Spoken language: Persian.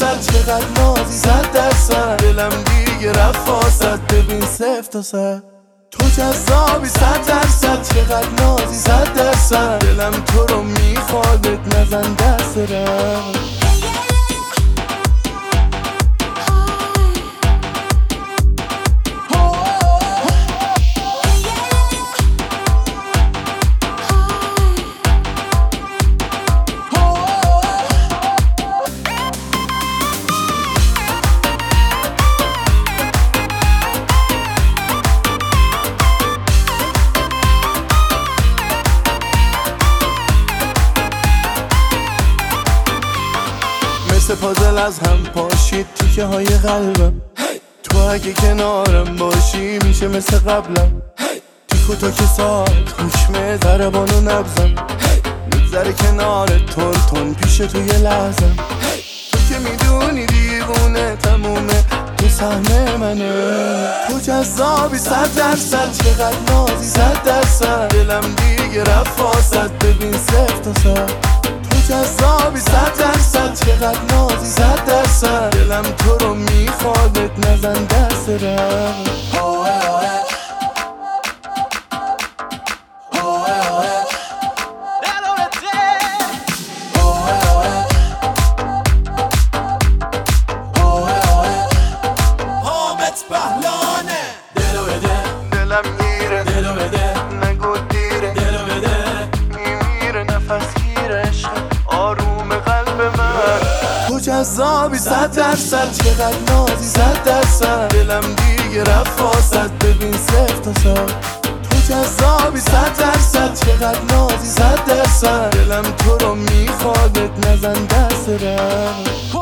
چقدر نازی 100% دلم دیگه رفت واسد ببین 0 تا 100 تو جذابی 100% چقدر نازی 100% دلم تو رو میخواد بهت نزن دست رم مثل پازل از هم پاشید تیکه های قلبم تو اگه کنارم باشی میشه مثل قبلم تیکو تا که ساعت حکم ضربان و نبزم میگذره کنار تون پیش تو یه لحظم تو که میدونی دیوونه تمومه تو سهم منه تو جذابی 100% چقدر نازی 100% دلم دیگه رفت واسد ببین 0 تا 100 جذابی 100% چقدر نازی 100% دلم تو رو میخواد بهت نزن دست رم حامد بهلانه دلو بده دلم میره دلو بده نگو دیره دلو بده میمیره نفس گیره عشق آروم قلب من تو جذابی 100% چقدر نازی 100% دلم دیگه رفت واسد ببین 0 تا 100 تو جذابی 100% چقدر نازی 100% دلم تو رو میخواد بهت نزن دست رم